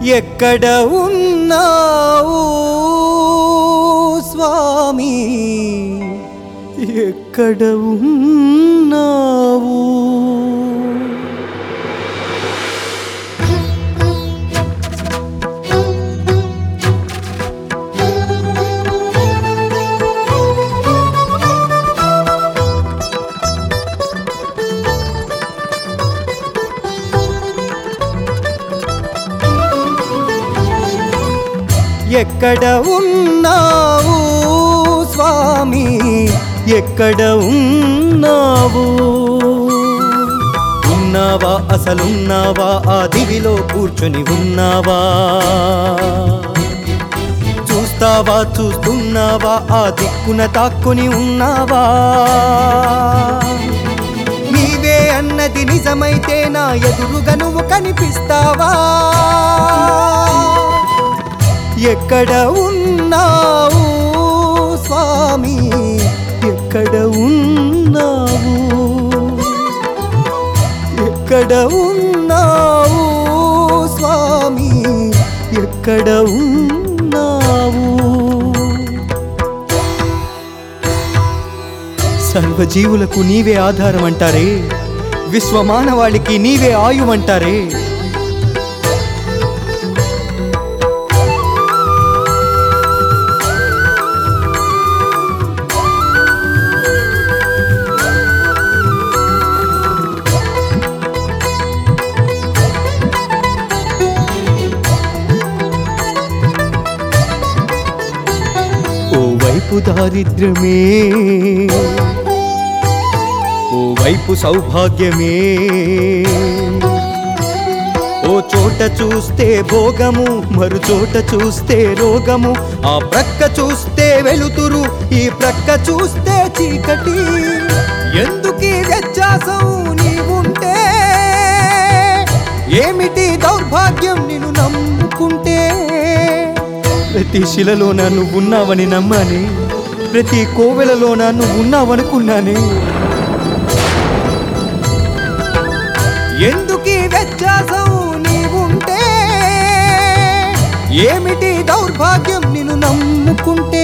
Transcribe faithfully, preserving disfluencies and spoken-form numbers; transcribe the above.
ఎక్కడ ఉన్నావు స్వామి, ఎక్కడ ఉన్నావు? ఎక్కడ ఉన్నావు స్వామి, ఎక్కడ ఉన్నావు? ఉన్నావా అసలున్నావా, ఆ దివిలో కూర్చొని ఉన్నావా? చూస్తావా చూస్తున్నావా, ఆ దిక్కున తాక్కుని ఉన్నావా? నీవే అన్నది నిజమైతే నా ఎదురుగా నువ్వు కనిపిస్తావా? ఎక్కడ ఉన్నావు స్వామి, ఎక్కడ ఉన్నావు? ఎక్కడ ఉన్నావు స్వామి, ఎక్కడ ఉన్నావు? సర్వజీవులకు నీవే ఆధారం అంటారే, విశ్వమానవాళికి నీవే ఆయువంటారే. ఓవైపు దారిద్ర్యమే, ఓవైపు సౌభాగ్యమే, ఓ చోట చూస్తే భోగము, మరు చోట చూస్తే రోగము, ఆ ప్రక్క చూస్తే వెలుతురు, ఈ ప్రక్క చూస్తే చీకటి. ఎందుకీ వ్యత్యాసం నీవుంటే, ఏమిటి దౌర్భాగ్యం నిన్ను నమ్ముకుంటే? ప్రతి శిలలోన నువ్వున్నావని నమ్మానే, ప్రతి కోవెలలోన నువ్వున్నావనుకున్నానే. ఎందుకీ వ్యత్యాసం నీవుంటే, ఏమిటి దౌర్భాగ్యం నిన్ను నమ్ముకుంటే?